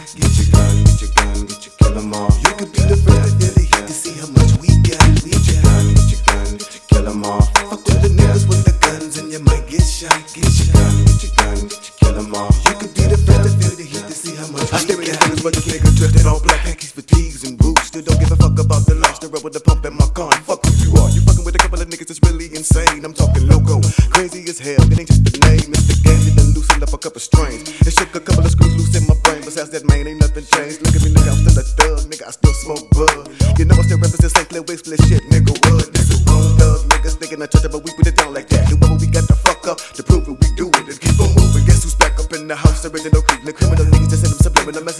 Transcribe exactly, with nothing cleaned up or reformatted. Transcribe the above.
Get your gun, get your gun, get your kill 'em all. You could be the first to the hit to see how much we got. We get your gun, get your gun, get your kill 'em all. Fuck with the niggas with the guns and you might get shot. Get your gun, get your gun, get your kill 'em all. You could be the first to feel the heat to see how much we got. I stare at the but this nigga dressed in all black, khakis, fatigues, and boots. Still don't give a fuck about the lobster with the pump in my car. Fuck who you are. You fucking with a couple of niggas that's really insane. I'm talking loco, crazy as hell. It ain't just the name, it's the game that done loosened up a couple strings. It shook a couple of screws loose in my brain. Besides that, man, ain't nothing changed. Look at me, nigga, I'm still a thug. Nigga, I still smoke bud. You know I still represent Saint Clair Wig split shit, nigga. What? This is grown thugs, niggas thinking I touch it, but we put it down like that. Do what we got to fuck up to prove it. We do it and keep on moving. Guess who's back up in the house? Original creep, the criminal niggas just send them subliminal messages.